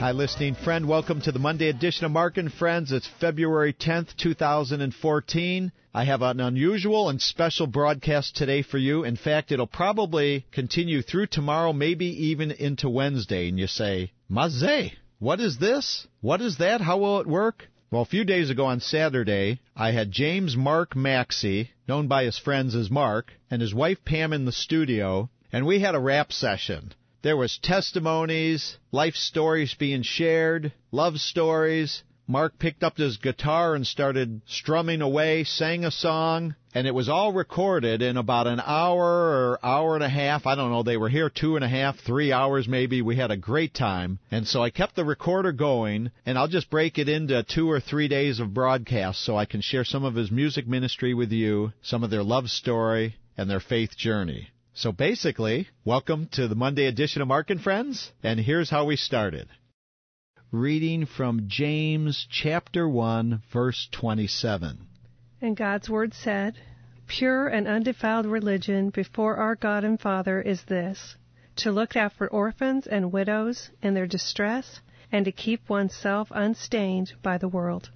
Hi, listening friend. Welcome to the Monday edition of Mark and Friends. It's February 10th, 2014. I have an unusual and special broadcast today for you. In fact, it'll probably continue through tomorrow, maybe even into Wednesday. And you say, Mazé, what is this? What is that? How will it work? Well, a few days ago on Saturday, I had James Mark Maxey, known by his friends as Mark, and his wife Pam in the studio, and we had a rap session. There was testimonies, life stories being shared, love stories. Mark picked up his guitar and started strumming away, sang a song, and it was all recorded in about an hour or hour and a half. I don't know, they were here 2.5, 3 hours maybe. We had a great time. And so I kept the recorder going, and I'll just break it into 2 or 3 days of broadcast so I can share some of his music ministry with you, some of their love story, and their faith journey. So basically, welcome to the Monday edition of Mark and Friends, and here's how we started. Reading from James chapter 1, verse 27. And God's word said, "Pure and undefiled religion before our God and Father is this, to look after orphans and widows in their distress, and to keep oneself unstained by the world."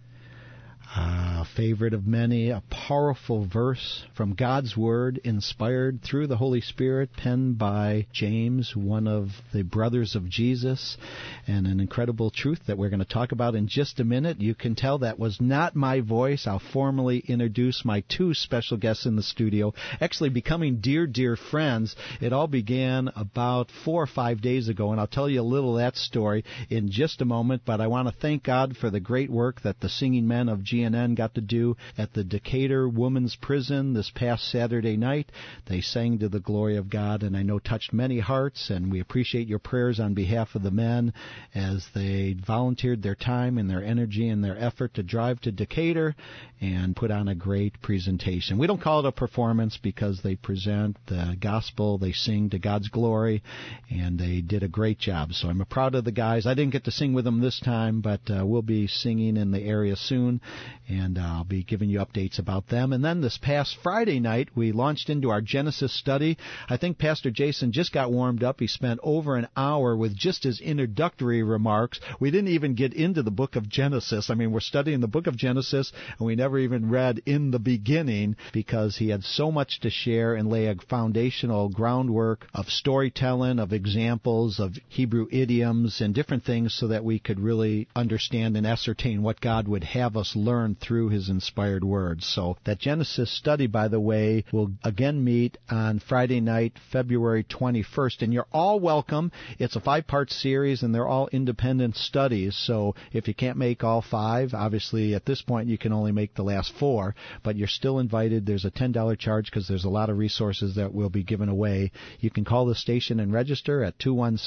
A favorite of many, a powerful verse from God's Word, inspired through the Holy Spirit, penned by James, one of the brothers of Jesus, and an incredible truth that we're going to talk about in just a minute. You can tell that was not my voice. I'll formally introduce my two special guests in the studio, actually becoming dear, dear friends. It all began about 4 or 5 days ago, and I'll tell you a little of that story in just a moment, but I want to thank God for the great work that the singing men of GNN got to do at the Decatur Women's Prison this past Saturday night. They sang to the glory of God, and I know touched many hearts, and we appreciate your prayers on behalf of the men as they volunteered their time and their energy and their effort to drive to Decatur and put on a great presentation. We don't call it a performance because they present the gospel, they sing to God's glory, and they did a great job. So I'm proud of the guys. I didn't get to sing with them this time, but we'll be singing in the area soon, and I'll be giving you updates about them. And then this past Friday night, we launched into our Genesis study. I think Pastor Jason just got warmed up. He spent over an hour with just his introductory remarks. We didn't even get into the book of Genesis. I mean, we're studying the book of Genesis, and we never even read in the beginning because he had so much to share and lay a foundational groundwork of storytelling, of examples, of Hebrew idioms, and different things so that we could really understand and ascertain what God would have us learn through his inspired words. So that Genesis study, by the way, will again meet on Friday night, February 21st, and you're all welcome. It's a 5-part series, and they're all independent studies, so if you can't make all 5, obviously at this point you can only make the last 4, but you're still invited. There's a $10 charge because there's a lot of resources that will be given away. You can call the station and register at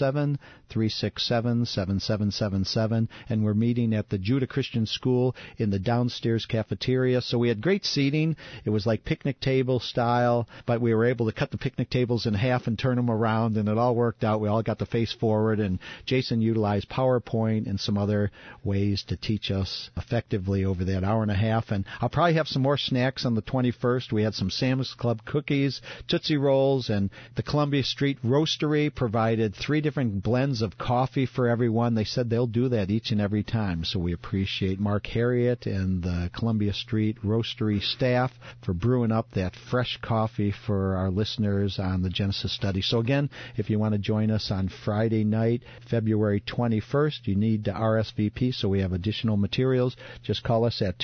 217-367-7777, and we're meeting at the Judah Christian School in the downstairs cafeteria. So we had great seating. It was like picnic table style, but we were able to cut the picnic tables in half and turn them around, and it all worked out. We all got to face forward, and Jason utilized PowerPoint and some other ways to teach us effectively over that hour and a half. And I'll probably have some more snacks on the 21st. We had some Sam's Club cookies, Tootsie Rolls, and the Columbia Street Roastery provided 3 different blends of coffee for everyone. They said they'll do that each and every time, so we appreciate Mark Harriet and the Columbia Street Roastery staff for brewing up that fresh coffee for our listeners on the Genesis study. So again, if you want to join us on Friday night, February 21st, you need to RSVP so we have additional materials. Just call us at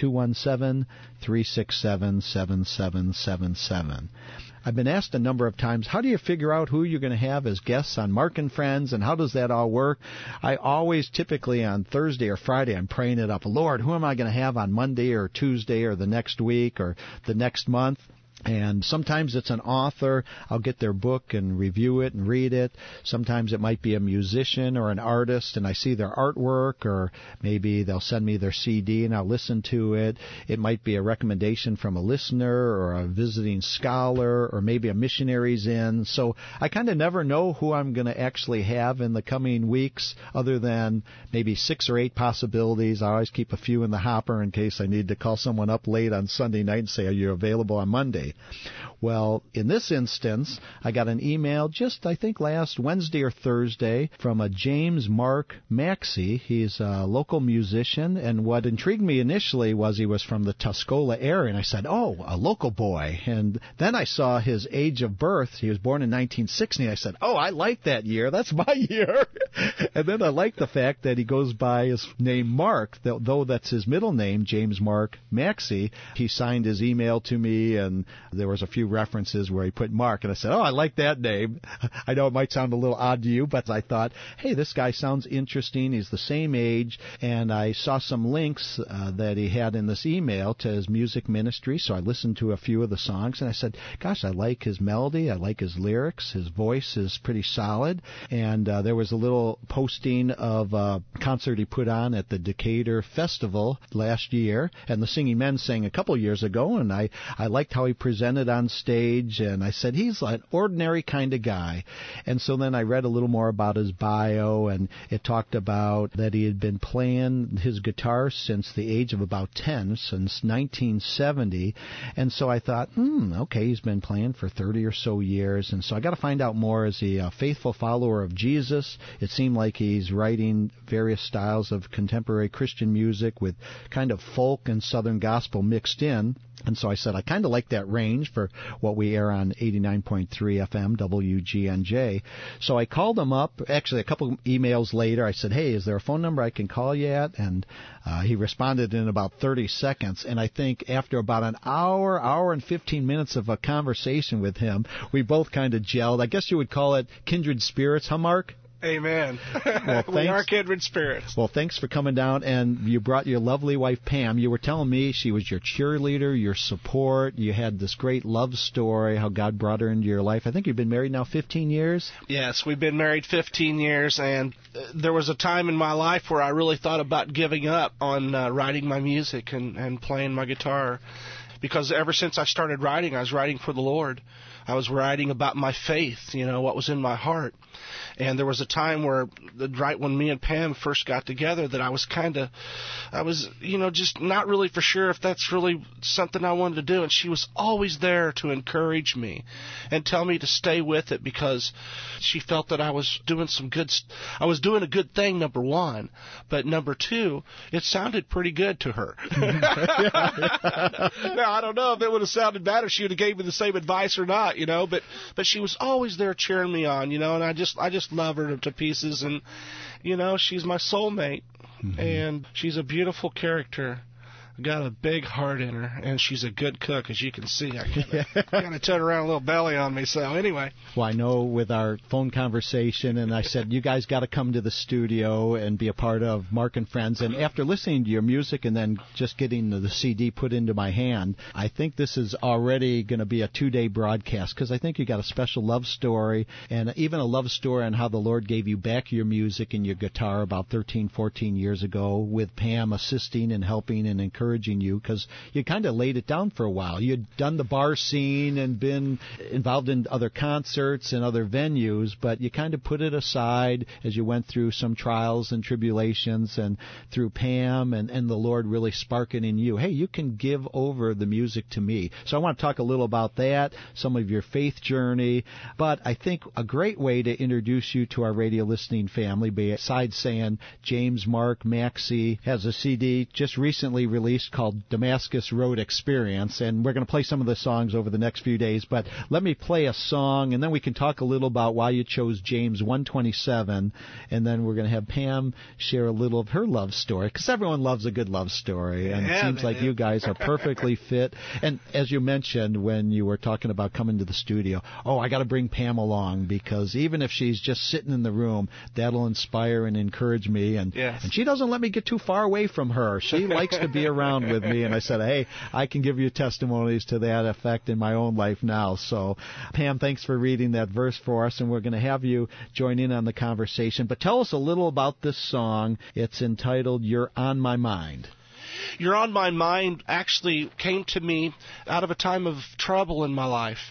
217-367-7777. I've been asked a number of times, how do you figure out who you're going to have as guests on Mark and Friends, and how does that all work? I always, typically on Thursday or Friday, I'm praying it up. Lord, who am I going to have on Monday or Tuesday or the next week or the next month? And sometimes it's an author. I'll get their book and review it and read it. Sometimes it might be a musician or an artist, and I see their artwork, or maybe they'll send me their CD and I'll listen to it. It might be a recommendation from a listener or a visiting scholar, or maybe a missionary's in. So I kind of never know who I'm going to actually have in the coming weeks, other than maybe 6 or 8 possibilities. I always keep a few in the hopper in case I need to call someone up late on Sunday night and say, are you available on Monday? Maxey. Well, in this instance, I got an email just, I think, last Wednesday or Thursday from a James Mark Maxey. He's a local musician, and what intrigued me initially was he was from the Tuscola area, and I said, oh, a local boy. And then I saw his age of birth. He was born in 1960. I said, oh, I like that year. That's my year. And then I like the fact that he goes by his name Mark, though that's his middle name, James Mark Maxey. He signed his email to me, and there was a few references where he put Mark, and I said, oh, I like that name. I know it might sound a little odd to you, but I thought, hey, this guy sounds interesting. He's the same age, and I saw some links that he had in this email to his music ministry, so I listened to a few of the songs, and I said, gosh, I like his melody, I like his lyrics, his voice is pretty solid, and there was a little posting of a concert he put on at the Decatur Festival last year, and the Singing Men sang a couple years ago, and I liked how he presented on stage, and I said, he's an ordinary kind of guy. And so then I read a little more about his bio, and it talked about that he had been playing his guitar since the age of about 10, since 1970, and so I thought, okay, he's been playing for 30 or so years, and so I got to find out more. Is he a faithful follower of Jesus? It seemed like he's writing various styles of contemporary Christian music with kind of folk and Southern gospel mixed in. And so I said, I kind of like that range for what we air on 89.3 FM WGNJ. So I called him up. Actually, a couple emails later, I said, hey, is there a phone number I can call you at? And he responded in about 30 seconds. And I think after about an hour and 15 minutes of a conversation with him, we both kind of gelled. I guess you would call it kindred spirits, huh, Mark? Amen. Well, we are kindred spirits. Well, thanks for coming down, and you brought your lovely wife, Pam. You were telling me she was your cheerleader, your support. You had this great love story, how God brought her into your life. I think you've been married now 15 years? Yes, we've been married 15 years, and there was a time in my life where I really thought about giving up on writing my music and playing my guitar, because ever since I started writing, I was writing for the Lord. I was writing about my faith, what was in my heart. And there was a time where, right when me and Pam first got together, that I was just not really for sure if that's really something I wanted to do. And she was always there to encourage me and tell me to stay with it, because she felt that I was doing I was doing a good thing, number one. But number two, it sounded pretty good to her. Now, I don't know if it would have sounded bad if she would have gave me the same advice or not, but she was always there cheering me on, and I just love her to pieces, and she's my soulmate, and she's a beautiful character. Got a big heart in her, and she's a good cook, as you can see. I kind of turned around a little belly on me. So anyway. Well, I know with our phone conversation, and I said, you guys got to come to the studio and be a part of Mark and Friends. And after listening to your music and then just getting the CD put into my hand, I think this is already going to be a 2-day broadcast, because I think you got a special love story, and even a love story on how the Lord gave you back your music and your guitar about 13, 14 years ago, with Pam assisting and helping and encouraging you, because you kind of laid it down for a while. You'd done the bar scene and been involved in other concerts and other venues, but you kind of put it aside as you went through some trials and tribulations, and through Pam and the Lord really sparking in you, hey, you can give over the music to me. So I want to talk a little about that, some of your faith journey, but I think a great way to introduce you to our radio listening family, besides saying James Mark Maxey has a CD just recently released called Damascus Road Experience, and we're going to play some of the songs over the next few days, but let me play a song, and then we can talk a little about why you chose James 127, and then we're going to have Pam share a little of her love story, because everyone loves a good love story, and it seems like you guys are perfectly fit. And as you mentioned when you were talking about coming to the studio, I got to bring Pam along, because even if she's just sitting in the room, that'll inspire and encourage me, and she doesn't let me get too far away from her. She likes to be around with me, and I said, hey, I can give you testimonies to that effect in my own life now. So, Pam, thanks for reading that verse for us, and we're going to have you join in on the conversation. But tell us a little about this song. It's entitled You're on My Mind. You're on My Mind actually came to me out of a time of trouble in my life.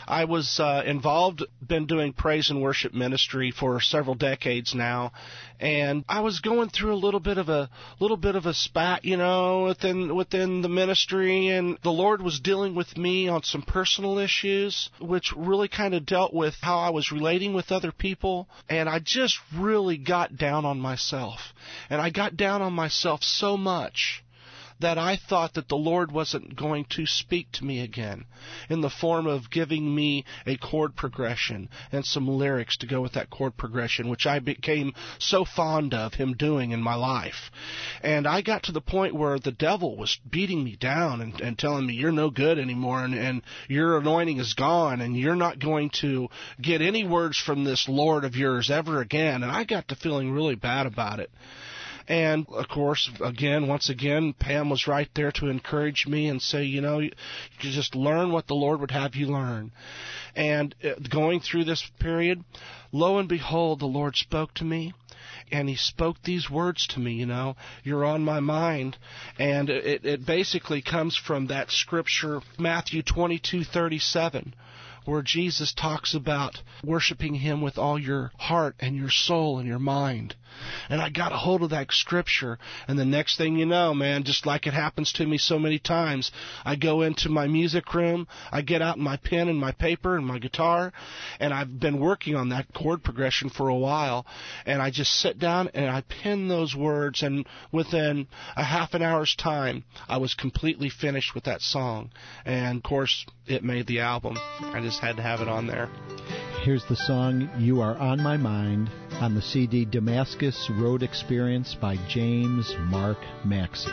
I was been doing praise and worship ministry for several decades now, and I was going through a little bit of a spat, within the ministry, and the Lord was dealing with me on some personal issues, which really kind of dealt with how I was relating with other people, and I just really got down on myself, and I got down on myself so much that I thought that the Lord wasn't going to speak to me again in the form of giving me a chord progression and some lyrics to go with that chord progression, which I became so fond of Him doing in my life. And I got to the point where the devil was beating me down and telling me, you're no good anymore, and your anointing is gone, and you're not going to get any words from this Lord of yours ever again. And I got to feeling really bad about it. And, of course, once again, Pam was right there to encourage me and say, you just learn what the Lord would have you learn. And going through this period, lo and behold, the Lord spoke to me. And He spoke these words to me, you're on my mind. And it basically comes from that scripture, Matthew 22:37. Where Jesus talks about worshiping Him with all your heart and your soul and your mind. And I got a hold of that scripture, and the next thing you know, man, just like it happens to me so many times, I go into my music room, I get out my pen and my paper and my guitar, and I've been working on that chord progression for a while, and I just sit down and I pen those words, and within a half an hour's time, I was completely finished with that song. And, of course, it made the album. I just had to have it on there. Here's the song, You Are On My Mind, on the CD Damascus Road Experience by James Mark Maxey.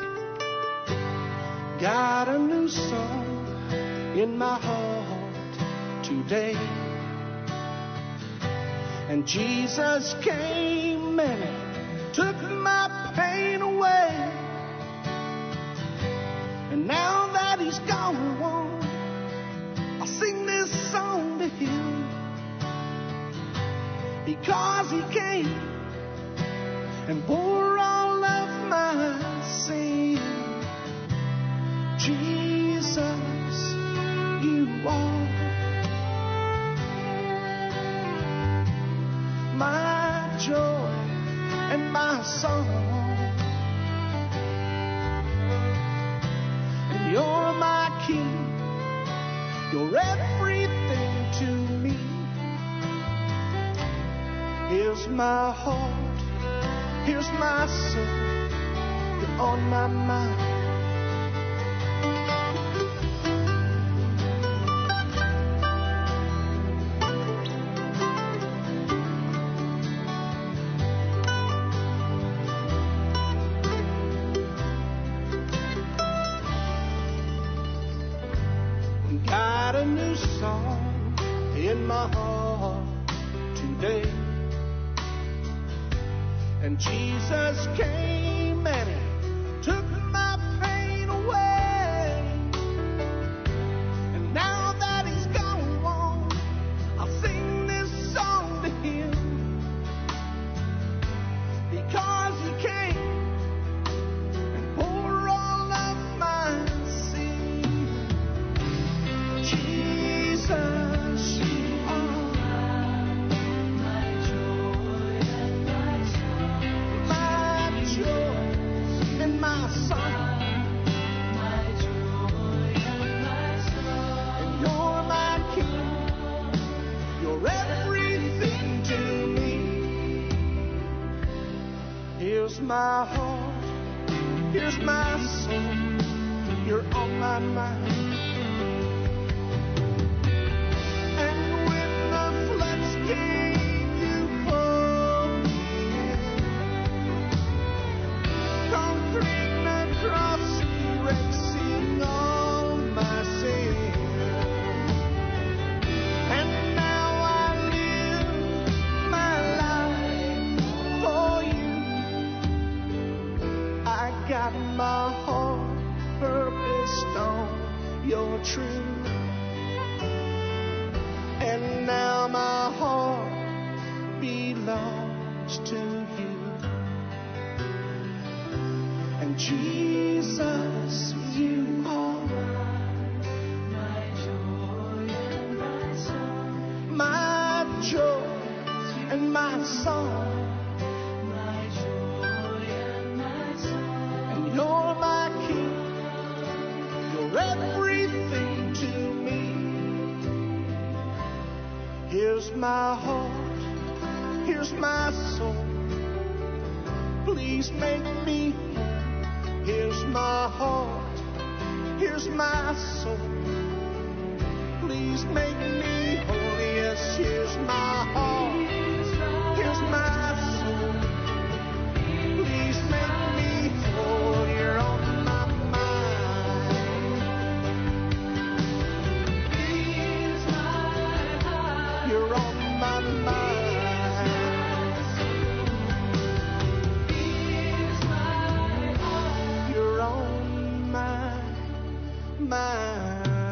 Got a new song in my heart today, and Jesus came and took my pain away, and now that He's gone, I'll sing this song to Him, because He came and bore all of my sin. Jesus, You are my joy and my song, and You're my King. You're everything to me. Here's my heart, here's my soul, You're on my mind. Got a new song in my heart today, and Jesus came and He took my pain away, and now that He's gone, I'll sing this song to Him, because He came and bore all of my sin. Jesus, You are my joy and my song, my joy and my song, my joy and my song. And You're my King, You're everything to me. Here's my heart, here's my soul, You're on my mind. My heart purposed on Your truth, and now my heart belongs to You. And Jesus, You are my joy and my song. Here's my heart, here's my soul. Please make me whole. Here's my heart, here's my soul. Please make me whole. Yes, here's my heart, here's my soul. Please make me whole. You're on my mind. Here's my heart. You're on my mind. Here's my heart. You're on my mind.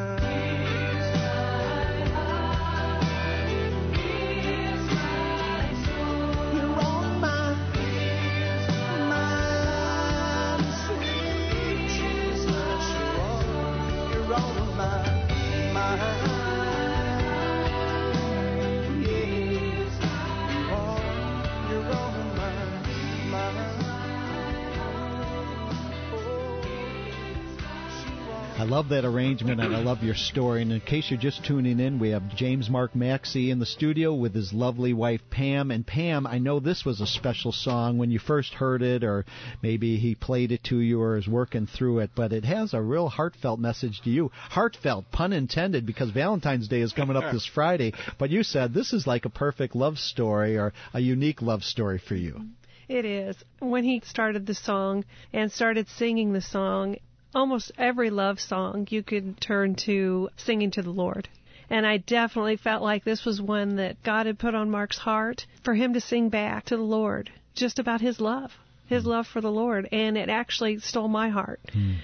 I love that arrangement, and I love your story. And in case you're just tuning in, we have James Mark Maxey in the studio with his lovely wife, Pam. And Pam, I know this was a special song when you first heard it, or maybe he played it to you or is working through it, but it has a real heartfelt message to you. Heartfelt, pun intended, because Valentine's Day is coming up this Friday. But you said this is like a perfect love story or a unique love story for you. It is. When he started the song and started singing the song, almost every love song you could turn to singing to the Lord. And I definitely felt like this was one that God had put on Mark's heart for him to sing back to the Lord, just about his love for the Lord. And it actually stole my heart.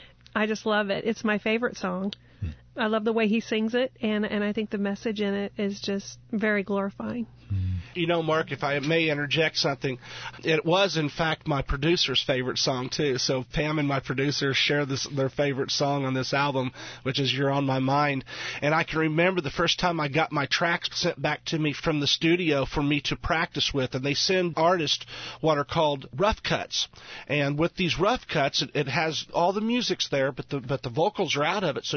I just love it. It's my favorite song. I love the way he sings it, and I think the message in it is just very glorifying. You know, Mark, if I may interject something, it was, in fact, my producer's favorite song, too. So Pam and my producer share their favorite song on this album, which is You're on My Mind. And I can remember the first time I got my tracks sent back to me from the studio for me to practice with. And they send artists what are called rough cuts. And with these rough cuts, it has all the music's there, but the vocals are out of it. So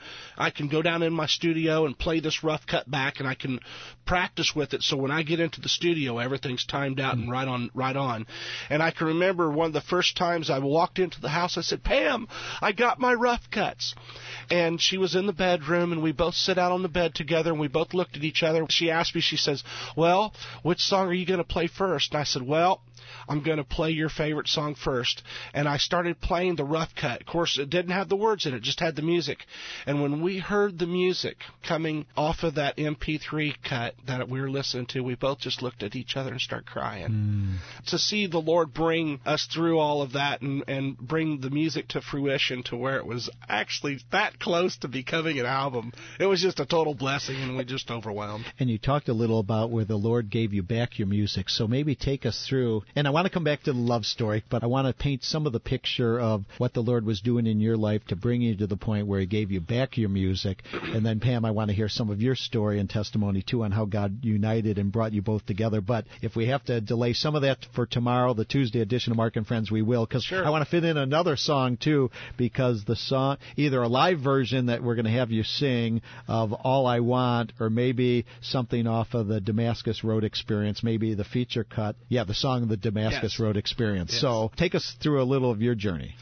I can go down in my studio and play this rough cut back, and I can practice with it. So when I get into the studio, everything's timed out and right on. And I can remember one of the first times I walked into the house, I said, Pam, I got my rough cuts. And she was in the bedroom, and we both sit out on the bed together, and we both looked at each other. She asked me, she says, well, which song are you going to play first? And I said, well, I'm going to play your favorite song first. And I started playing the rough cut. Of course, it didn't have the words in it, just had the music. And when we heard the music coming off of that MP3 cut that we were listening to, we both just looked at each other and started crying. To see the Lord bring us through all of that and bring the music to fruition to where it was actually that close to becoming an album, it was just a total blessing, and we just overwhelmed. And you talked a little about where the Lord gave you back your music, so maybe take us through. And I want to come back to the love story, but I want to paint some of the picture of what the Lord was doing in your life to bring you to the point where he gave you back your music. And then, Pam, I want to hear some of your story and testimony, too, on how God united and brought you both together. But if we have to delay some of that for tomorrow, the Tuesday edition of Mark and Friends, we will, because I want to fit in another song, too, because the song, either a live version that we're going to have you sing of All I Want, or maybe something off of the Damascus Road Experience, maybe the feature cut. Yeah, the song The Damascus Road Experience. Yes. So take us through a little of your journey.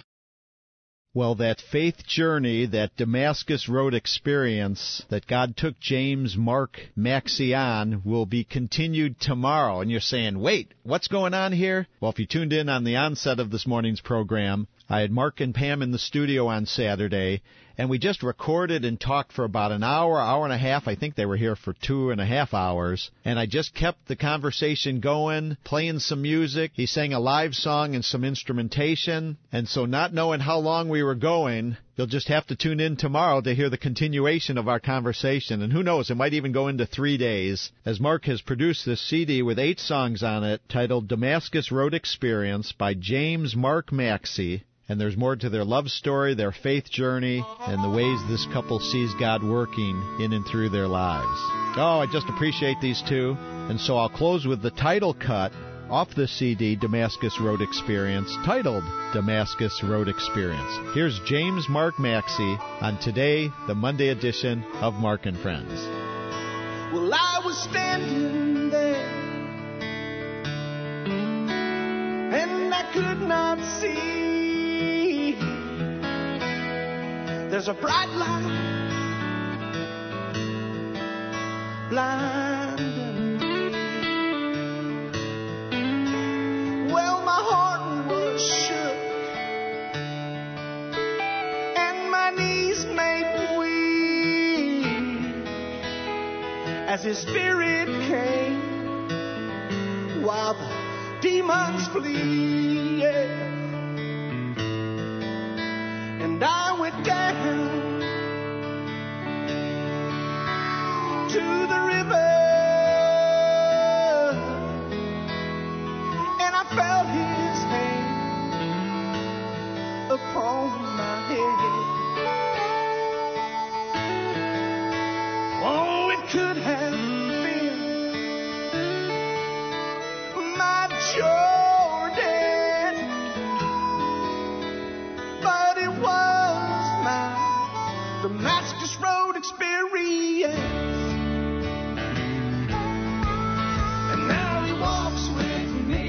Well, that faith journey, that Damascus Road experience that God took James Mark Maxey on will be continued tomorrow. And you're saying, wait, what's going on here? Well, if you tuned in on the onset of this morning's program, I had Mark and Pam in the studio on Saturday, and we just recorded and talked for about an hour and a half. I think they were here for 2.5 hours. And I just kept the conversation going, playing some music. He sang a live song and some instrumentation. And so not knowing how long we were going, you'll just have to tune in tomorrow to hear the continuation of our conversation. And who knows, it might even go into 3 days, as Mark has produced this CD with 8 songs on it titled Damascus Road Experience by James Mark Maxey. And there's more to their love story, their faith journey, and the ways this couple sees God working in and through their lives. Oh, I just appreciate these two. And so I'll close with the title cut off the CD, Damascus Road Experience, titled Damascus Road Experience. Here's James Mark Maxey on today, the Monday edition of Mark and Friends. Well, I was standing there, and I could not see. There's a bright light blinding me. Well, my heart was shook, and my knees made weak as His Spirit came, while the demons flee. Yeah. And I went down to the river, and I felt His hand upon my head. Oh, it could have been my Jordan, but it was my Damascus Road experience. And now He walks with me,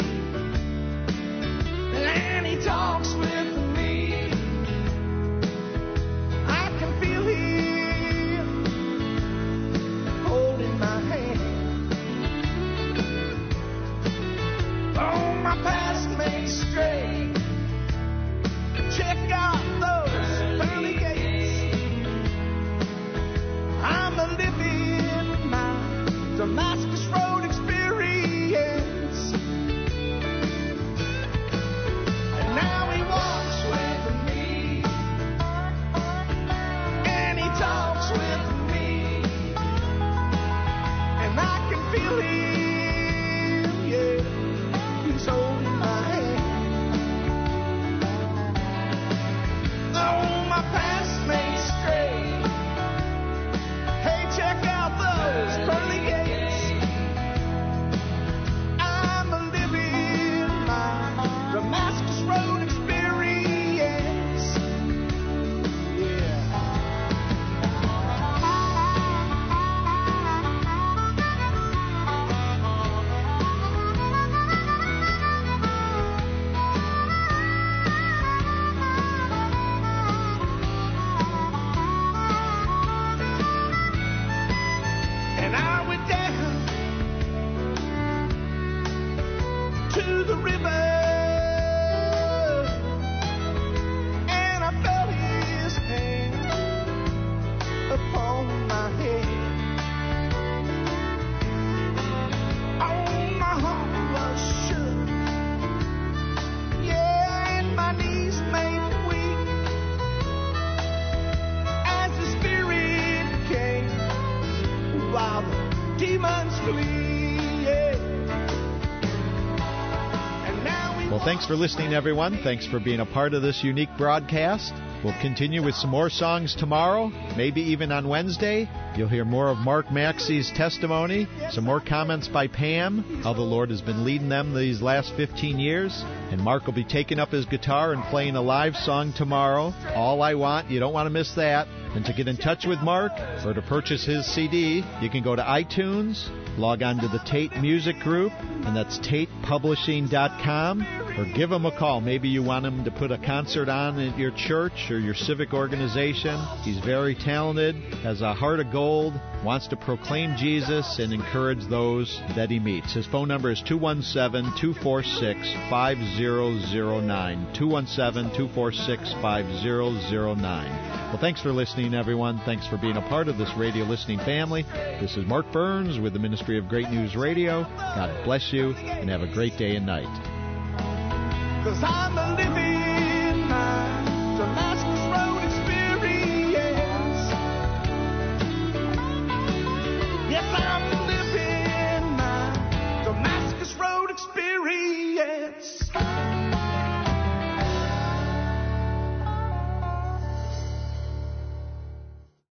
and He talks with me. I can feel Him holding my hand. Oh, my past made straight. Check out those pearly gates. I'm a living my Damascus Road experience. And now He walks with me, and He talks with me, and I can feel Him, yeah, He's holding my hand. Oh, my past made straight. Hey, check out those pearly gates. I'm a living my Damascus Road experience. Yeah. And I went down to the river, and I felt His hand upon my head. Oh, my heart was shook, yeah, and my knees made weak as the Spirit came, while the demons flee. Yeah. And now we Well, thanks for listening, everyone. Thanks for being a part of this unique broadcast. We'll continue with some more songs tomorrow, maybe even on Wednesday. You'll hear more of Mark Maxey's testimony, some more comments by Pam, how the Lord has been leading them these last 15 years. And Mark will be taking up his guitar and playing a live song tomorrow, All I Want. You don't want to miss that. And to get in touch with Mark or to purchase his CD, you can go to iTunes, log on to the Tate Music Group, and that's tatepublishing.com, or give him a call. Maybe you want him to put a concert on at your church or your civic organization. He's very talented, has a heart of gold, wants to proclaim Jesus and encourage those that he meets. His phone number is 217-246-5009, 217-246-5009. Well, thanks for listening, everyone. Thanks for being a part of this radio listening family. This is Mark Burns with the Ministry of Great News Radio. God bless you, and have a great day and night. 'Cause I'm a living